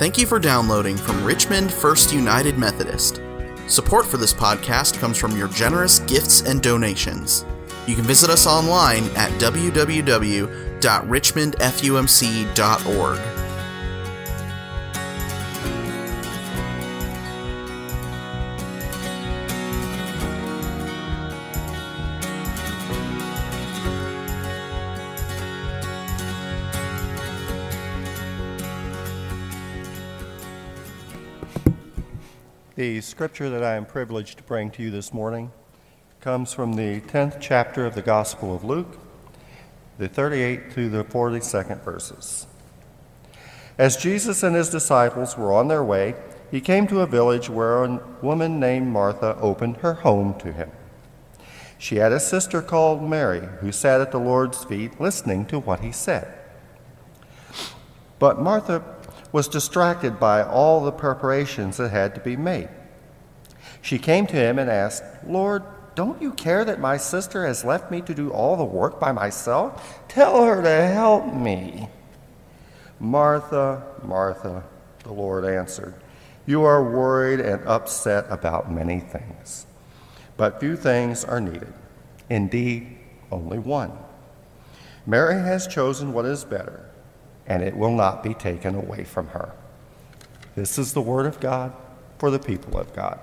Thank you for downloading from Richmond First United Methodist. Support for this podcast comes from your generous gifts and donations. You can visit us online at www.richmondfumc.org. The scripture that I am privileged to bring to you this morning comes from the 10th chapter of the Gospel of Luke, the 38th through the 42nd verses. As Jesus and his disciples were on their way, he came to a village where a woman named Martha opened her home to him. She had a sister called Mary, who sat at the Lord's feet listening to what he said. But Martha was distracted by all the preparations that had to be made. She came to him and asked, "Lord, don't you care that my sister has left me to do all the work by myself? Tell her to help me." "Martha, Martha," the Lord answered, "you are worried and upset about many things, but few things are needed. Indeed, only one. Mary has chosen what is better, and it will not be taken away from her." This is the word of God for the people of God.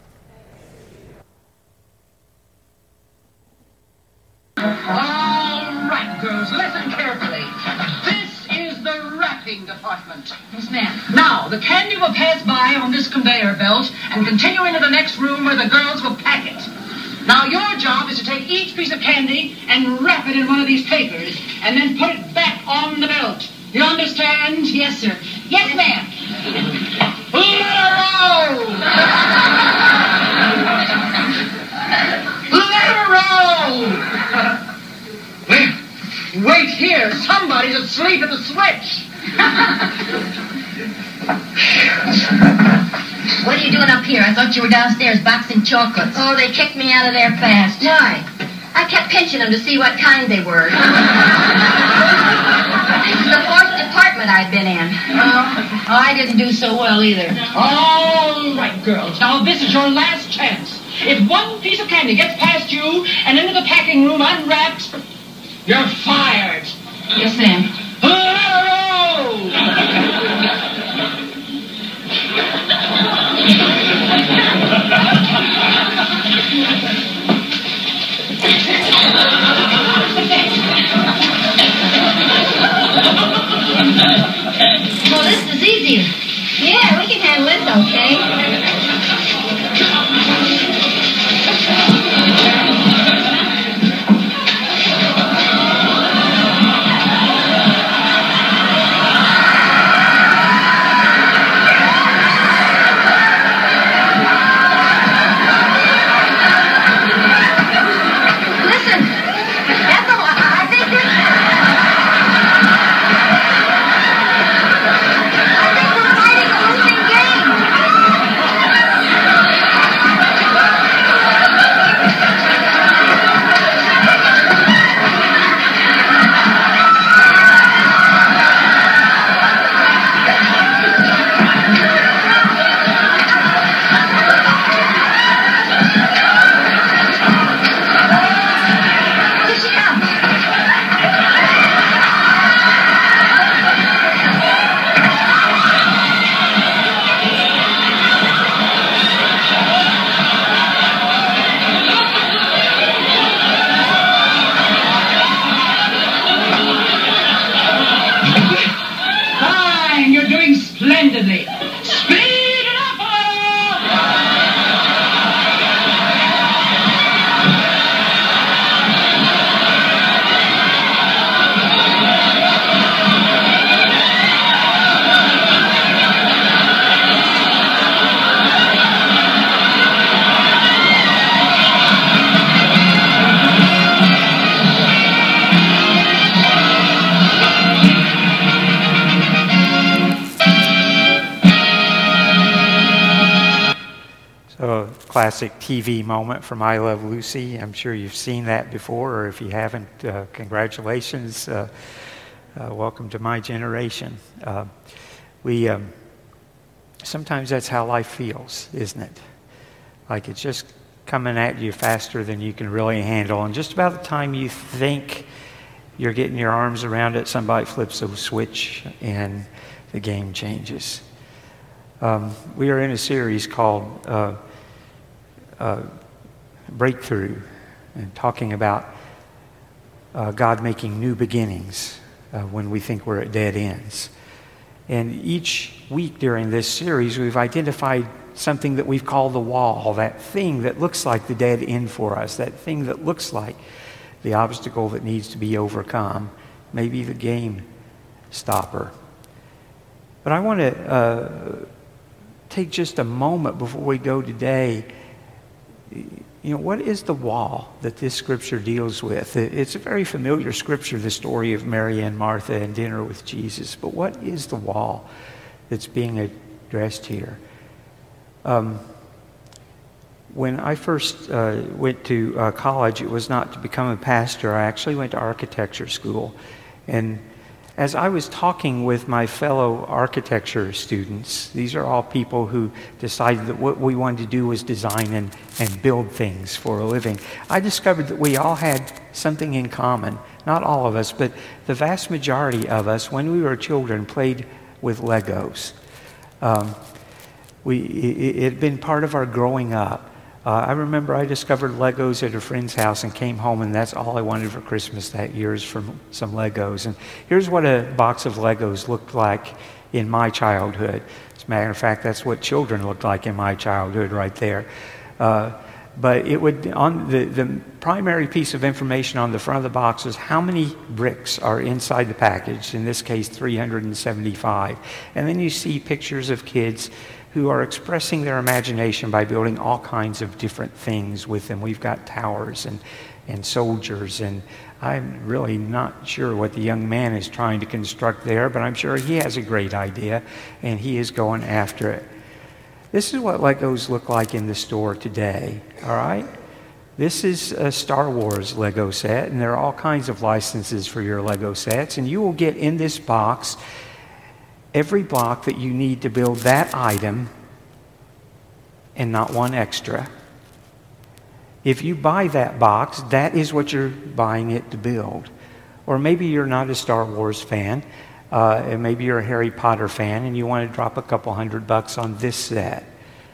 All right, girls, listen carefully. This is the wrapping department. Yes, ma'am. Now, the candy will pass by on this conveyor belt and continue into the next room where the girls will pack it. Now, your job is to take each piece of candy and wrap it in one of these papers and then put it back on the belt. You understand? Yes, sir. Yes, ma'am. Let her roll! Let her roll! Wait here. Somebody's asleep at the switch. What are you doing up here? I thought you were downstairs boxing chocolates. Oh, they kicked me out of there fast. Why? I kept pinching them to see what kind they were. This is the 4th department I've been in. Oh, I didn't do so well either. All right, girls. Now, this is your last chance. If one piece of candy gets past you and into the packing room unwrapped, you're fired. Yes, ma'am. Let her roll! Well, this is easier. Yeah, we can handle this, okay? Splendidly. Speed it up a classic TV moment from I Love Lucy. I'm sure you've seen that before, or if you haven't, congratulations. Welcome to my generation. We sometimes that's how life feels, isn't it? Like it's just coming at you faster than you can really handle. And just about the time you think you're getting your arms around it, somebody flips a switch and the game changes. We are in a series called Breakthrough, and talking about God making new beginnings when we think we're at dead ends. And each week during this series, we've identified something that we've called the wall, that thing that looks like the dead end for us, that thing that looks like the obstacle that needs to be overcome, maybe the game stopper. But I want to take just a moment before we go today. What is the wall that this scripture deals with? It's a very familiar scripture, the story of Mary and Martha and dinner with Jesus. But what is the wall that's being addressed here? When I first went to college, it was not to become a pastor. I actually went to architecture school. And as I was talking with my fellow architecture students, these are all people who decided that what we wanted to do was design and build things for a living, I discovered that we all had something in common. Not all of us, but the vast majority of us, when we were children, played with Legos. It had been part of our growing up. I remember I discovered Legos at a friend's house and came home, and that's all I wanted for Christmas that year is for some Legos. And here's what a box of Legos looked like in my childhood. As a matter of fact, that's what children looked like in my childhood right there. But it would, on the primary piece of information on the front of the box was how many bricks are inside the package, in this case 375. And then you see pictures of kids who are expressing their imagination by building all kinds of different things with them. We've got towers and soldiers, and I'm really not sure what the young man is trying to construct there, but I'm sure he has a great idea, and he is going after it. This is what Legos look like in the store today, all right? This is a Star Wars Lego set, and there are all kinds of licenses for your Lego sets, and you will get in this box every block that you need to build that item and not one extra. If you buy that box, that is what you're buying it to build. Or maybe you're not a Star Wars fan, and maybe you're a Harry Potter fan and you want to drop a couple $100 on this set.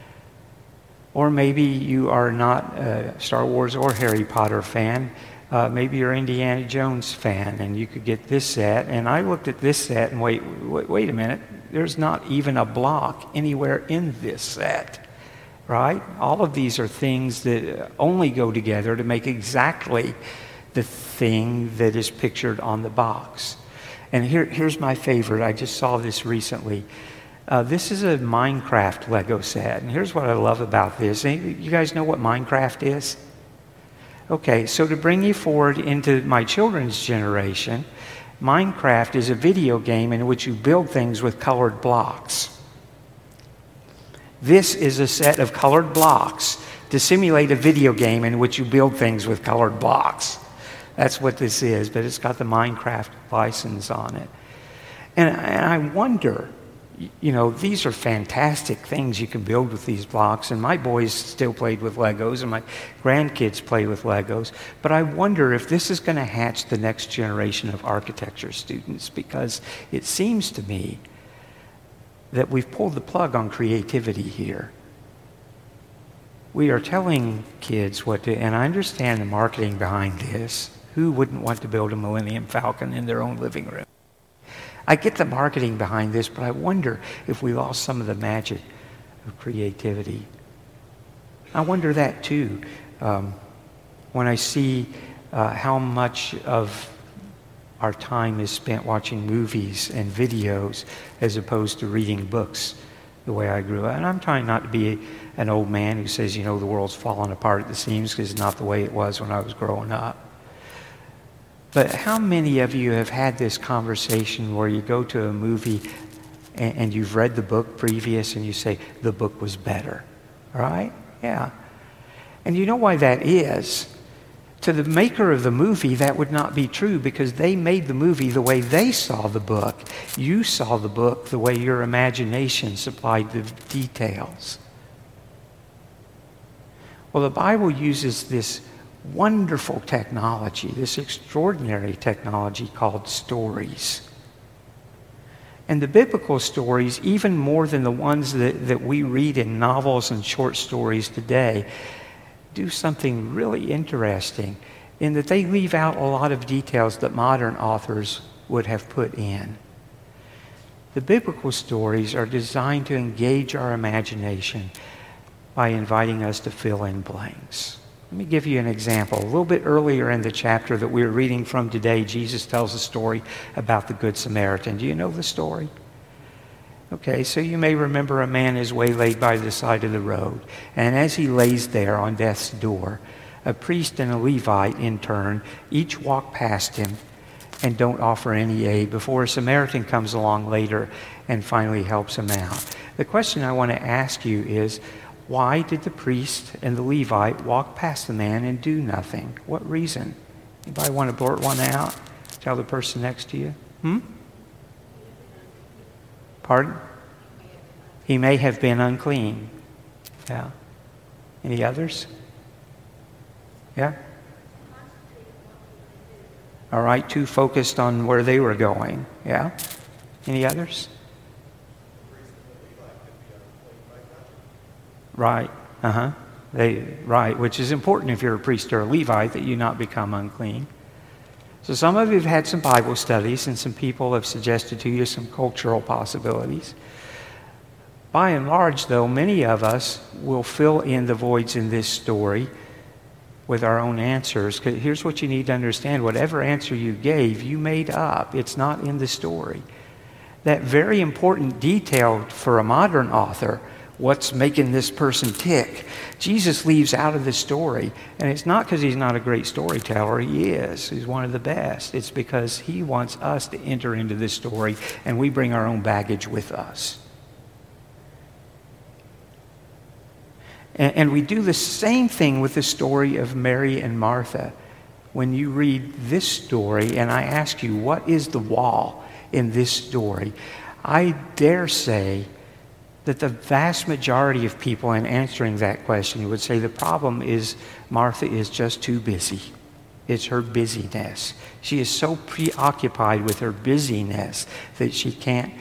Or maybe you are not a Star Wars or Harry Potter fan. Maybe you're an Indiana Jones fan and you could get this set. And I looked at this set and wait a minute. There's not even a block anywhere in this set, right? All of these are things that only go together to make exactly the thing that is pictured on the box. And here's my favorite. I just saw this recently. This is a Minecraft Lego set. And here's what I love about this. You guys know what Minecraft is? Okay, so to bring you forward into my children's generation, Minecraft is a video game in which you build things with colored blocks. This is a set of colored blocks to simulate a video game in which you build things with colored blocks. That's what this is, but it's got the Minecraft license on it. And I wonder, these are fantastic things you can build with these blocks, and my boys still played with Legos, and my grandkids play with Legos, but I wonder if this is going to hatch the next generation of architecture students, because it seems to me that we've pulled the plug on creativity here. We are telling kids what to, and I understand the marketing behind this. Who wouldn't want to build a Millennium Falcon in their own living room? I get the marketing behind this, but I wonder if we lost some of the magic of creativity. I wonder that too, when I see how much of our time is spent watching movies and videos as opposed to reading books the way I grew up. And I'm trying not to be an old man who says, the world's falling apart at the seams, because it's not the way it was when I was growing up. But how many of you have had this conversation where you go to a movie and you've read the book previous and you say, the book was better, right? Yeah. And you know why that is? To the maker of the movie, that would not be true because they made the movie the way they saw the book. You saw the book the way your imagination supplied the details. Well, the Bible uses this wonderful technology, this extraordinary technology called stories. And the biblical stories, even more than the ones that we read in novels and short stories today, do something really interesting in that they leave out a lot of details that modern authors would have put in. The biblical stories are designed to engage our imagination by inviting us to fill in blanks. Let me give you an example. A little bit earlier in the chapter that we're reading from today, Jesus tells a story about the Good Samaritan. Do you know the story? Okay, so you may remember a man is waylaid by the side of the road, and as he lays there on death's door, a priest and a Levite, in turn, each walk past him and don't offer any aid before a Samaritan comes along later and finally helps him out. The question I want to ask you is, why did the priest and the Levite walk past the man and do nothing? What reason? Anybody want to blurt one out? Tell the person next to you. Pardon? He may have been unclean. Yeah. Any others? Yeah? All right, too focused on where they were going. Yeah? Any others? Right. Right, which is important if you're a priest or a Levite that you not become unclean. So some of you have had some Bible studies and some people have suggested to you some cultural possibilities. By and large, though, many of us will fill in the voids in this story with our own answers. 'Cause here's what you need to understand. Whatever answer you gave, you made up. It's not in the story. That very important detail for a modern author, what's making this person tick, Jesus leaves out of the story. And it's not because he's not a great storyteller. He is. He's one of the best. It's because he wants us to enter into this story and we bring our own baggage with us. And we do the same thing with the story of Mary and Martha. When you read this story and I ask you, what is the wall in this story? I dare say that the vast majority of people in answering that question would say the problem is Martha is just too busy. It's her busyness. She is so preoccupied with her busyness that she can't.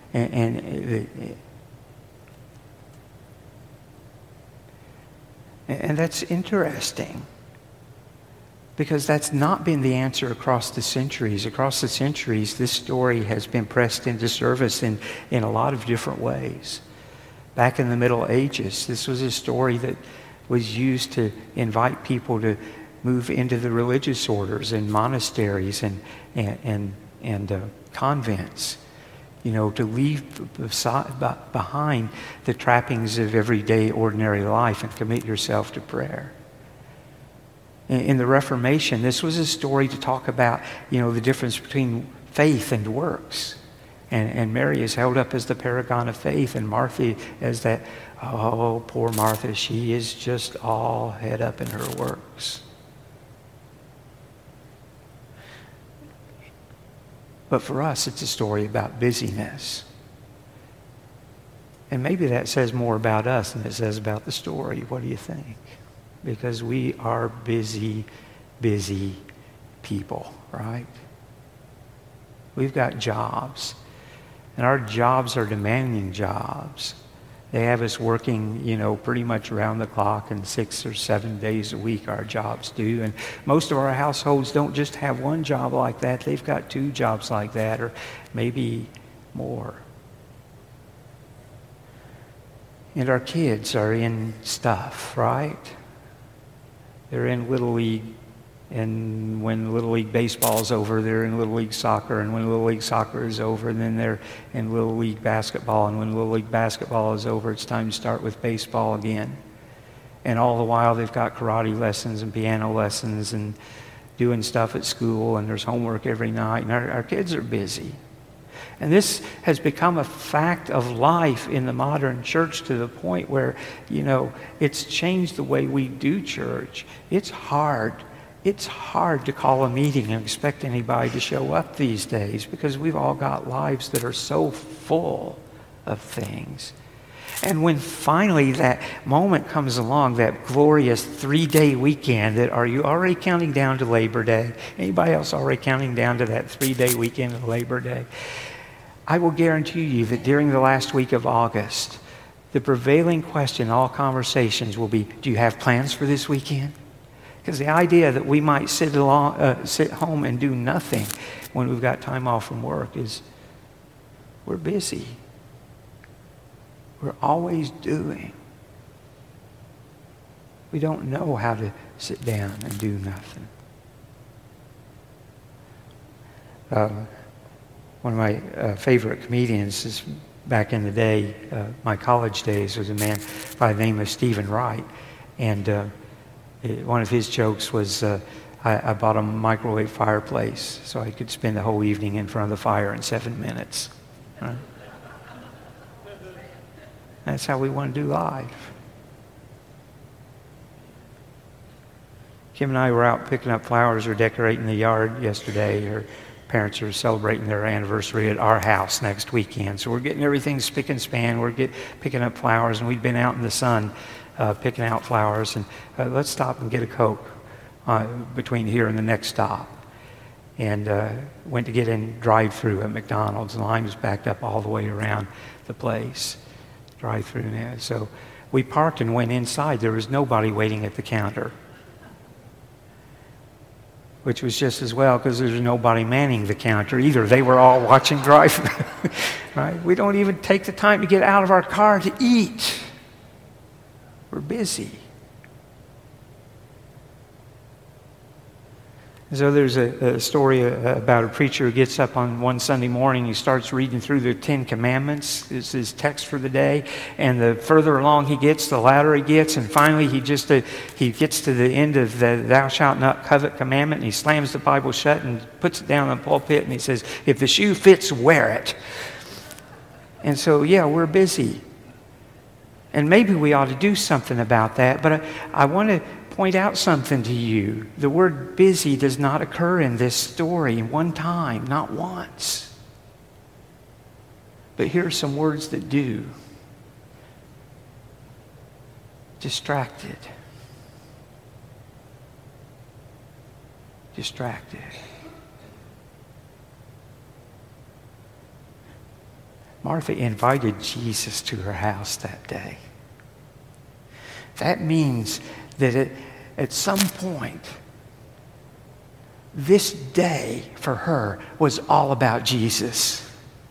And that's interesting because that's not been the answer across the centuries. Across the centuries, this story has been pressed into service in a lot of different ways. Back in the Middle Ages, this was a story that was used to invite people to move into the religious orders and monasteries and convents. You know, to leave behind the trappings of everyday ordinary life and commit yourself to prayer. In the Reformation, this was a story to talk about, the difference between faith and works. And Mary is held up as the paragon of faith, and Martha as that, oh, poor Martha, she is just all head up in her works. But for us, it's a story about busyness. And maybe that says more about us than it says about the story. What do you think? Because we are busy people, right? We've got jobs. And our jobs are demanding jobs. They have us working, pretty much around the clock and 6 or 7 days a week, our jobs do. And most of our households don't just have one job like that. They've got 2 jobs like that, or maybe more. And our kids are in stuff, right? They're in Little League. And when Little League baseball is over, they're in Little League soccer. And when Little League soccer is over, then they're in Little League basketball. And when Little League basketball is over, it's time to start with baseball again. And all the while, they've got karate lessons and piano lessons and doing stuff at school. And there's homework every night. And our kids are busy. And this has become a fact of life in the modern church to the point where, it's changed the way we do church. It's hard It's hard to call a meeting and expect anybody to show up these days because we've all got lives that are so full of things. And when finally that moment comes along, that glorious 3-day weekend, are you already counting down to Labor Day? Anybody else already counting down to that 3-day weekend of Labor Day? I will guarantee you that during the last week of August, the prevailing question in all conversations will be, do you have plans for this weekend? Because the idea that we might sit home and do nothing when we've got time off from work is, we're busy. We're always doing. We don't know how to sit down and do nothing. One of my favorite comedians is back in the day, my college days, was a man by the name of Stephen Wright. And one of his jokes was, I bought a microwave fireplace so I could spend the whole evening in front of the fire in 7 minutes. Right? That's how we want to do life. Kim and I were out picking up flowers or decorating the yard yesterday. Her parents are celebrating their anniversary at our house next weekend. So we're getting everything spick and span. We're picking up flowers, and we've been out in the sun picking out flowers. And let's stop and get a Coke between here and the next stop. And went to get in drive-through at McDonald's. The line was backed up all the way around the place. Drive-through now. So we parked and went inside. There was nobody waiting at the counter, which was just as well because there was nobody manning the counter either. They were all watching drive-through. Right? We don't even take the time to get out of our car to eat. We're busy. So there's a story about a preacher who gets up on one Sunday morning, he starts reading through the 10 Commandments, is his text for the day, and the further along he gets, the louder he gets, and finally he gets to the end of the thou shalt not covet commandment, and he slams the Bible shut and puts it down on the pulpit, and he says, if the shoe fits, wear it. And so, yeah, we're busy. And maybe we ought to do something about that, but I want to point out something to you. The word busy does not occur in this story one time, not once. But here are some words that do. Distracted. Distracted. Martha invited Jesus to her house that day. That means that at some point, this day for her was all about Jesus.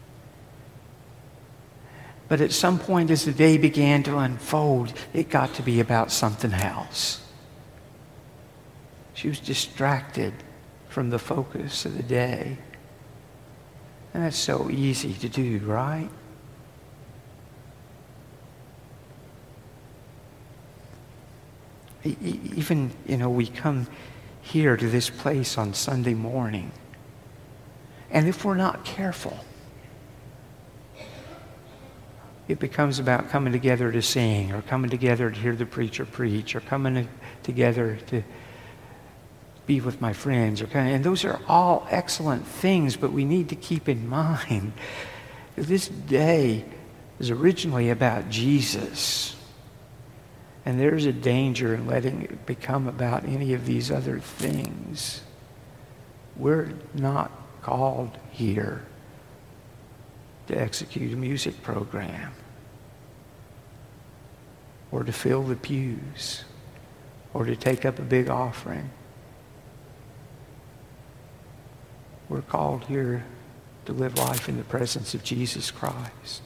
But at some point as the day began to unfold, it got to be about something else. She was distracted from the focus of the day. And that's so easy to do, right? Even, we come here to this place on Sunday morning, and if we're not careful, it becomes about coming together to sing, or coming together to hear the preacher preach, or coming together to be with my friends, and those are all excellent things, but we need to keep in mind that this day is originally about Jesus. And there's a danger in letting it become about any of these other things. We're not called here to execute a music program or to fill the pews or to take up a big offering. We're called here to live life in the presence of Jesus Christ.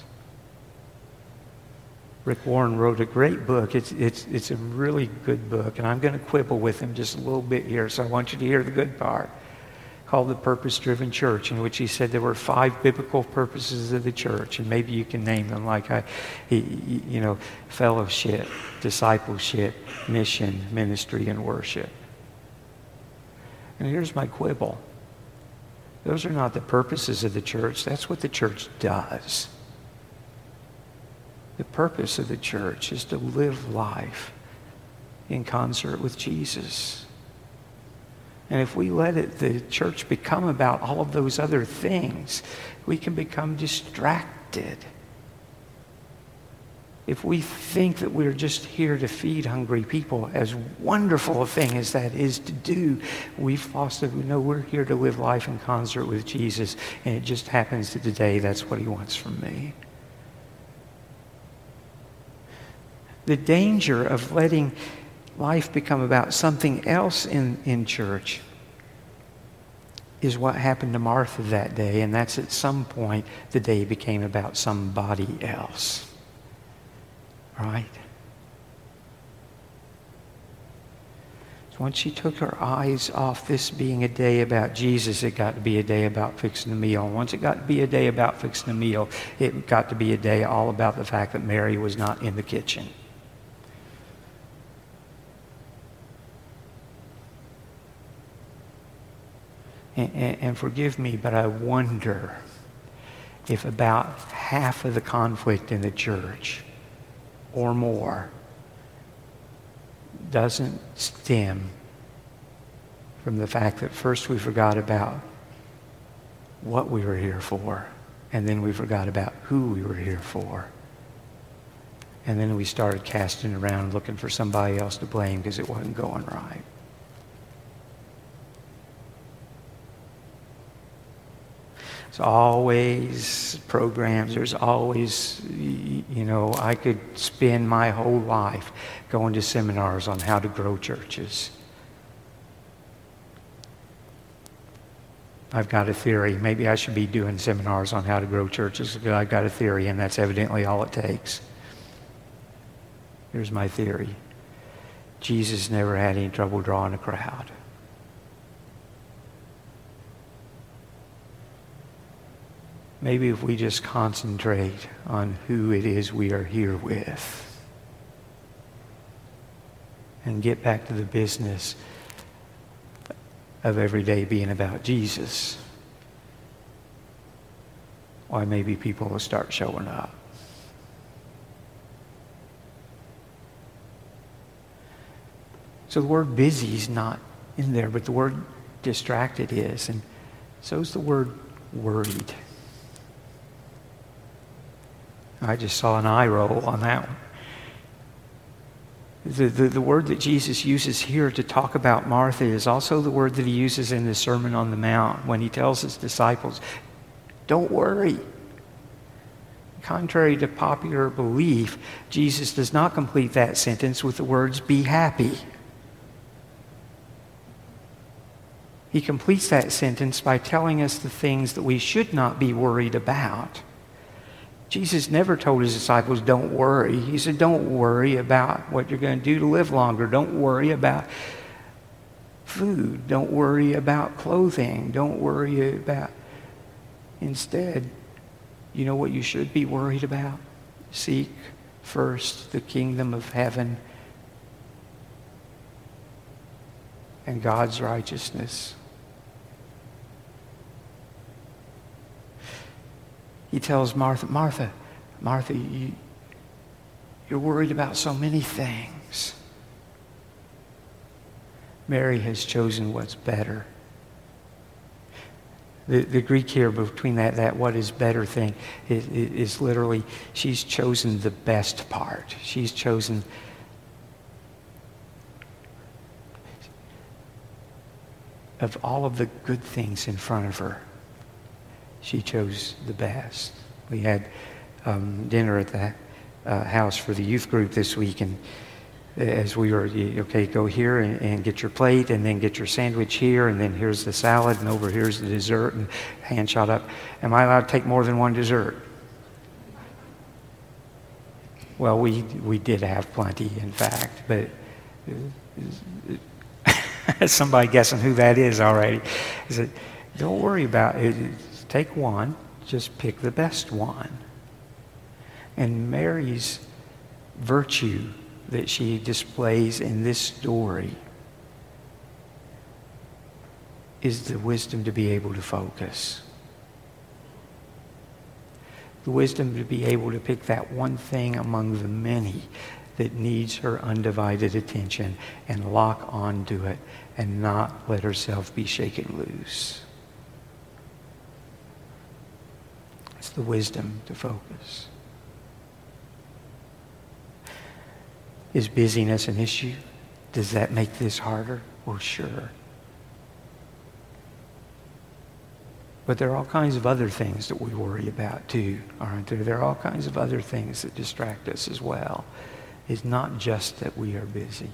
Rick Warren wrote a great book. It's a really good book, and I'm going to quibble with him just a little bit here, so I want you to hear the good part, called The Purpose-Driven Church, in which he said there were 5 biblical purposes of the church, and maybe you can name them, like fellowship, discipleship, mission, ministry, and worship. And here's my quibble. Those are not the purposes of the church. That's what the church does. The purpose of the church is to live life in concert with Jesus. And if we let the church become about all of those other things, we can become distracted. If we think that we're just here to feed hungry people, as wonderful a thing as that is to do, we've lost it. We know we're here to live life in concert with Jesus, and it just happens that today that's what he wants from me. The danger of letting life become about something else in church is what happened to Martha that day, and that's at some point the day became about somebody else. Right? So once she took her eyes off this being a day about Jesus, it got to be a day about fixing a meal. And once it got to be a day about fixing a meal, it got to be a day all about the fact that Mary was not in the kitchen. And forgive me, but I wonder if about half of the conflict in the church or more doesn't stem from the fact that first we forgot about what we were here for, and then we forgot about who we were here for. And then we started casting around looking for somebody else to blame because it wasn't going right. There's always programs. There's always, I could spend my whole life going to seminars on how to grow churches. I've got a theory. Maybe I should be doing seminars on how to grow churches because I've got a theory, and that's evidently all it takes. Here's my theory. Jesus never had any trouble drawing a crowd. Maybe if we just concentrate on who it is we are here with and get back to the business of every day being about Jesus, why maybe people will start showing up. So the word busy is not in there, but the word distracted is, and so is the word worried. I just saw an eye roll on that one. The word that Jesus uses here to talk about Martha is also the word that he uses in the Sermon on the Mount when he tells his disciples, don't worry. Contrary to popular belief, Jesus does not complete that sentence with the words, be happy. He completes that sentence by telling us the things that we should not be worried about. Jesus never told his disciples, don't worry. He said, don't worry about what you're going to do to live longer. Don't worry about food. Don't worry about clothing. Don't worry about... Instead, you know what you should be worried about? Seek first the kingdom of heaven and God's righteousness. He tells Martha, Martha, you're worried about so many things. Mary has chosen what's better. The Greek here between that what is better thing is literally, she's chosen the best part. She's chosen of all of the good things in front of her. She chose the best. We had dinner at the house for the youth group this week, and as we were, okay, go here and get your plate, and then get your sandwich here, and then here's the salad, and over here's the dessert, and hand shot up. Am I allowed to take more than one dessert? Well, we did have plenty, in fact, but somebody guessing who that is already. I said, don't worry about it. Take one, just pick the best one. And Mary's virtue that she displays in this story is the wisdom to be able to focus. The wisdom to be able to pick that one thing among the many that needs her undivided attention and lock onto it and not let herself be shaken loose. It's the wisdom to focus. Is busyness an issue? Does that make this harder? Well, sure. But there are all kinds of other things that we worry about too, aren't there? There are all kinds of other things that distract us as well. It's not just that we are busy.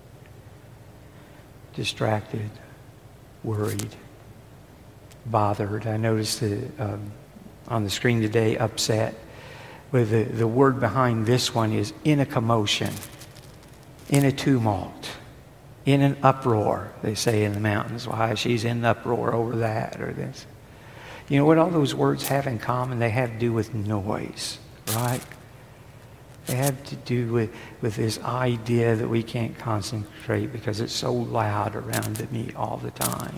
Distracted, worried, bothered. I noticed on the screen today, upset. With the word behind this one is in a commotion, in a tumult, in an uproar, they say in the mountains. Why, she's in an uproar over that or this. You know what all those words have in common? They have to do with noise, right? They have to do with this idea that we can't concentrate because it's so loud around me all the time.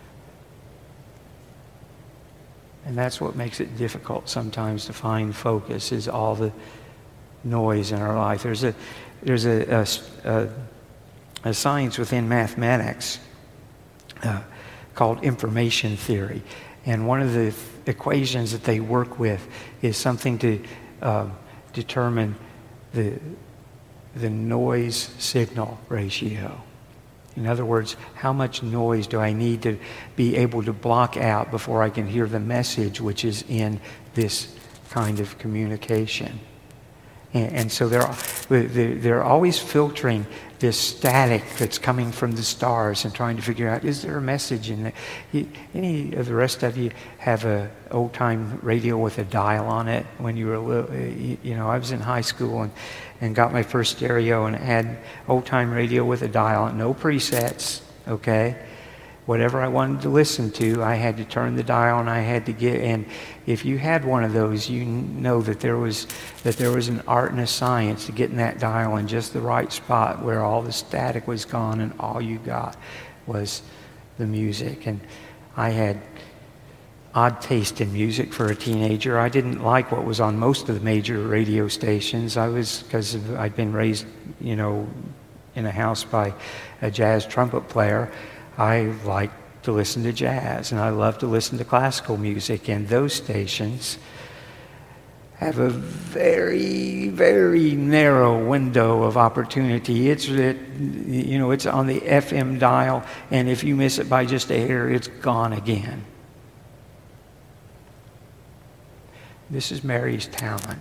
And that's what makes it difficult sometimes to find focus, is all the noise in our life. There's a science within mathematics called information theory. And one of the equations that they work with is something to determine the noise signal ratio. In other words, how much noise do I need to be able to block out before I can hear the message which is in this kind of communication? And so they're always filtering this static that's coming from the stars and trying to figure out, is there a message in it? Any of the rest of you have an old-time radio with a dial on it when you were little? You know, I was in high school and got my first stereo and had old-time radio with a dial, no presets, okay? Whatever I wanted to listen to, I had to turn the dial and I had to get, and if you had one of those, you know that there was an art and a science to getting that dial in just the right spot where all the static was gone and all you got was the music. And I had odd taste in music for a teenager. I didn't like what was on most of the major radio stations. Because I'd been raised, you know, in a house by a jazz trumpet player. I liked to listen to jazz, and I love to listen to classical music, and those stations have a very, very narrow window of opportunity. It's on the FM dial, and if you miss it by just a hair, it's gone again. This is Mary's talent.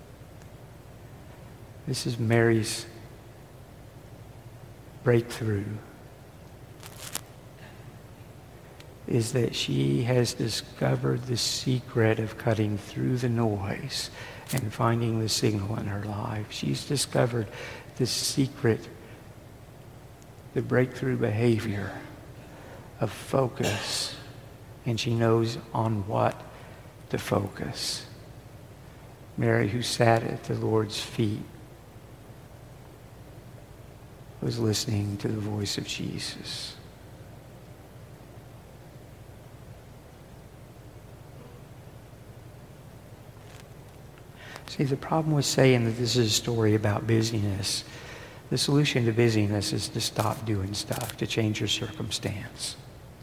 This is Mary's breakthrough. Is that she has discovered the secret of cutting through the noise and finding the signal in her life. She's discovered the secret, the breakthrough behavior of focus, and she knows on what to focus. Mary, who sat at the Lord's feet, was listening to the voice of Jesus. See, the problem with saying that this is a story about busyness, the solution to busyness is to stop doing stuff, to change your circumstance.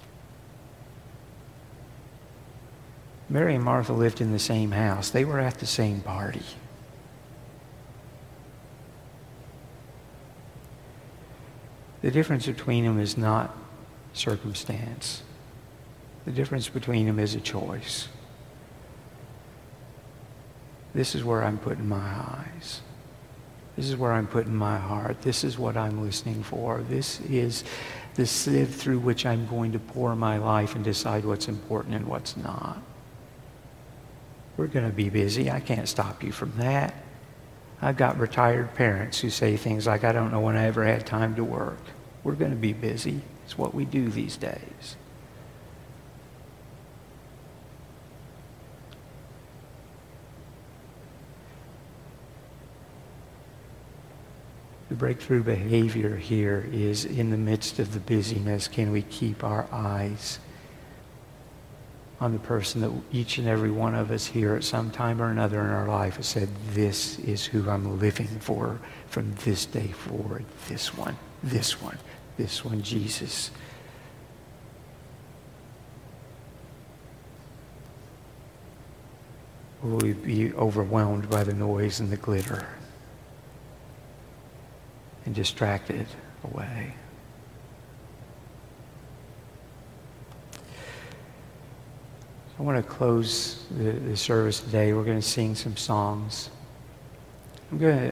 Mary and Martha lived in the same house. They were at the same party. The difference between them is not circumstance. The difference between them is a choice. This is where I'm putting my eyes. This is where I'm putting my heart. This is what I'm listening for. This is the sieve through which I'm going to pour my life and decide what's important and what's not. We're going to be busy. I can't stop you from that. I've got retired parents who say things like, I don't know when I ever had time to work. We're going to be busy. It's what we do these days. The breakthrough behavior here is, in the midst of the busyness, can we keep our eyes on the person that each and every one of us here at some time or another in our life has said, this is who I'm living for from this day forward. This one, Jesus. Will we be overwhelmed by the noise and the glitter and distracted away? I want to close the service today. We're going to sing some songs. I'm going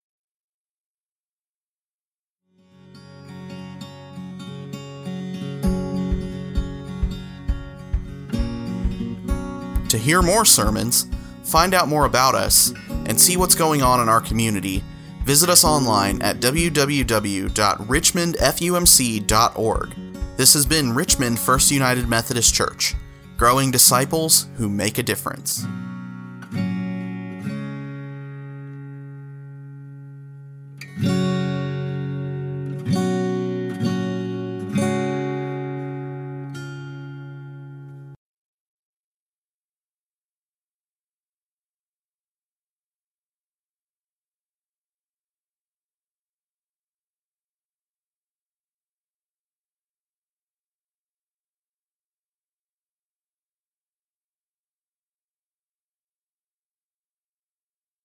To hear more sermons, find out more about us, and see what's going on in our community, visit us online at www.richmondfumc.org. This has been Richmond First United Methodist Church, growing disciples who make a difference.